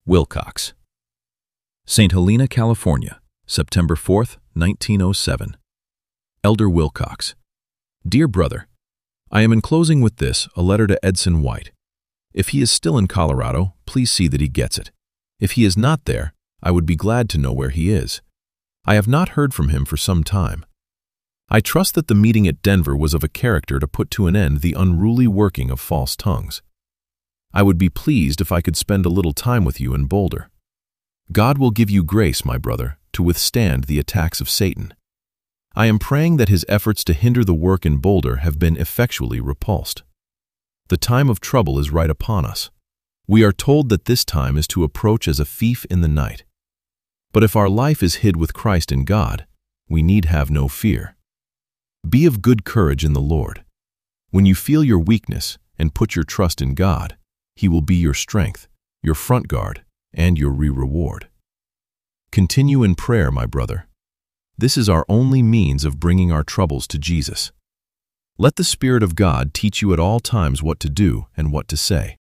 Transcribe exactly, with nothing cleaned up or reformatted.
Wilcox. Saint Helena, California, September fourth, nineteen oh seven. Elder Wilcox. Dear Brother, I am enclosing with this a letter to Edson White. If he is still in Colorado, please see that he gets it. If he is not there, I would be glad to know where he is. I have not heard from him for some time. I trust that the meeting at Denver was of a character to put to an end the unruly working of false tongues. I would be pleased if I could spend a little time with you in Boulder. God will give you grace, my brother, to withstand the attacks of Satan. I am praying that his efforts to hinder the work in Boulder have been effectually repulsed. The time of trouble is right upon us. We are told that this time is to approach as a thief in the night. But if our life is hid with Christ in God, we need have no fear. Be of good courage in the Lord. When you feel your weakness and put your trust in God, He will be your strength, your front guard, and your re-reward. Continue in prayer, my brother. This is our only means of bringing our troubles to Jesus. Let the Spirit of God teach you at all times what to do and what to say.